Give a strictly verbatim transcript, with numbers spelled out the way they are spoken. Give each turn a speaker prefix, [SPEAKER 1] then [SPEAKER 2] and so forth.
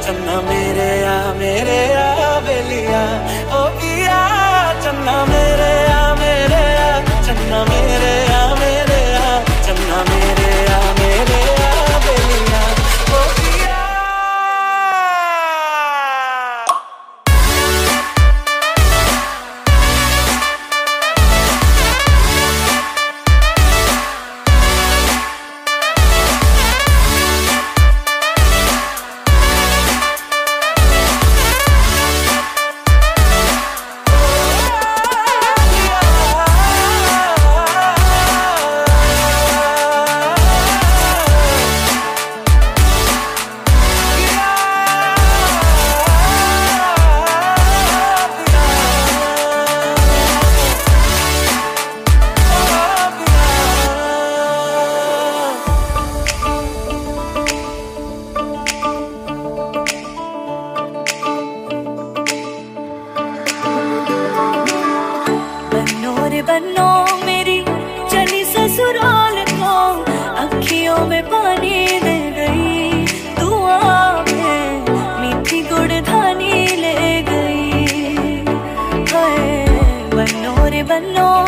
[SPEAKER 1] चन्ना मेरे आ मेरे आ बेलिया ओ पिया चन्ना मेरे आ मेरे आ चन्ना मेरे आ मेरे आ चन्ना मेरे आ मेरे आ बेलिया ओ पिया।
[SPEAKER 2] बनो मेरी चली ससुराल को अखियों में पानी दे गई तू आके मीठी गुड़ धानी ले गई। हाय बनो रे बनो